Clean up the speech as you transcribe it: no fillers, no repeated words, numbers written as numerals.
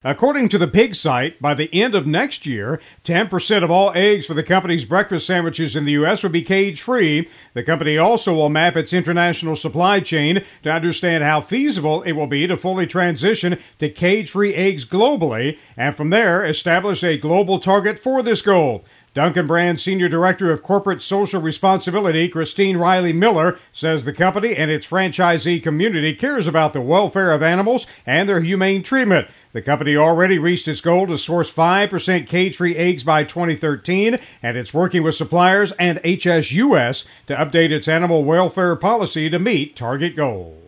According to the pig site, by the end of next year, 10% of all eggs for the company's breakfast sandwiches in the U.S. will be cage-free. The company also will map its international supply chain to understand how feasible it will be to fully transition to cage-free eggs globally, and from there establish a global target for this goal. Dunkin' Brands Senior Director of Corporate Social Responsibility, Christine Riley Miller, says the company and its franchisee community cares about the welfare of animals and their humane treatment. The company already reached its goal to source 5% cage-free eggs by 2013, and it's working with suppliers and HSUS to update its animal welfare policy to meet target goals.